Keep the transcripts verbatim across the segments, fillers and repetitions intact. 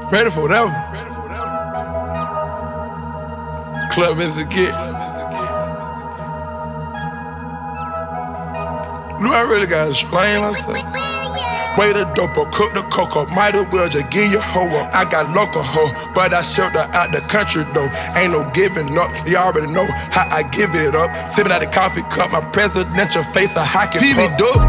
Ready for whatever. Club as it get. Do I really gotta explain myself? Way the dope up, cook the cocoa. Might as well just give your hoe up. I got local hoe, but I shipped her out the country though. Ain't no giving up, you already know how I give it up. Sipping out the coffee cup, my presidential face a hockey puck. T V dope,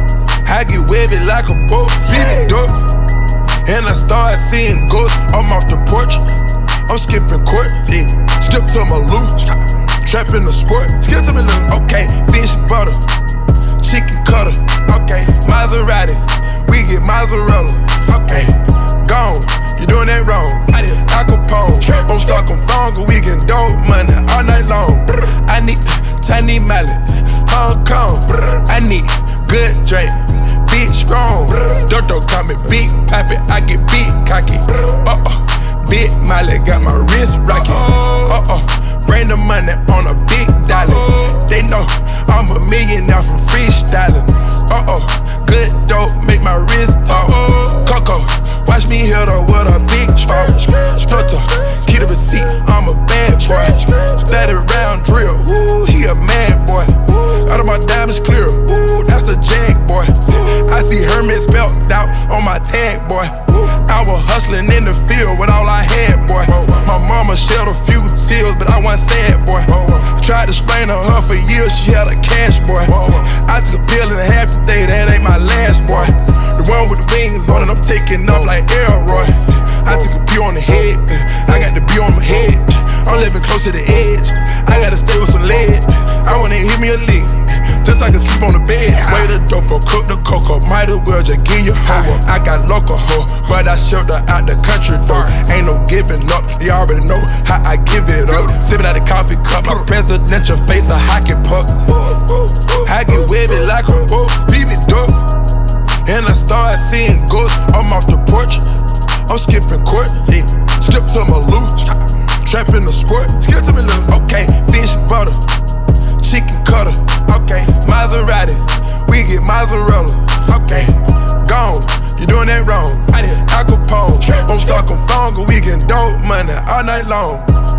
I get wavy like a boat. T V dope, and I start seeing ghosts. I'm off the porch, I'm skipping court. Yeah. Skip to my loot, trap in the sport. Skip to my loot, okay. Fish butter, chicken cutter, okay. Maserati, we get mozzarella, okay. Gone, you doing that wrong. Al Capone, I'm stuck on phone, we get dope money all night long. I need Chinese mallet, Hong Kong. I need good drink, big strong. Dodo call me big pappy, I get big cocky. Uh oh, big mallet got my wrist rocky. Uh oh, bring the money on a big dollar. They know I'm a millionaire from freestyling. Uh oh, good dope make my wrist talk. Coco, watch me hit her with a big talk. Toto, keep the receipt, I'm a bad boy. thirty round drill, ooh, he a mad boy. Out of my diamonds clear, ooh, that's a jag boy. I see Hermes belt out on my tag boy. I was hustling in the field with all I had boy. My mama shed a few tears, but I wasn't sad boy. Tried to explain to her for years, she had a cash boy. I took a pill and a half today, that ain't my last boy. The one with the wings on it, I'm taking off like Elroy. I took a pee on the head, I got the B on my head. I'm living close to the edge, I gotta stay with some lead. I wanna hit me a lick, just so I can sleep on the bed. Way the dope up, cook the cocoa, might as well just give your hoe up. I got local hoe, but I shipped her out the country though. Ain't no giving up, you already know how I give it up. Sipping out the coffee cup, my presidential face a hockey puck. I get wavy like a boat, feed me dope, and I start seeing ghosts. I'm off the porch, I'm skipping court. Yeah. Skip to my loot, trap in the sport. Skip to me loot, okay. Fish butter, chicken cutter, okay. Maserati, we get mozzarella, okay. Gone, you doing that wrong. Al Capone, I'm stuck on phone, we get dope money all night long.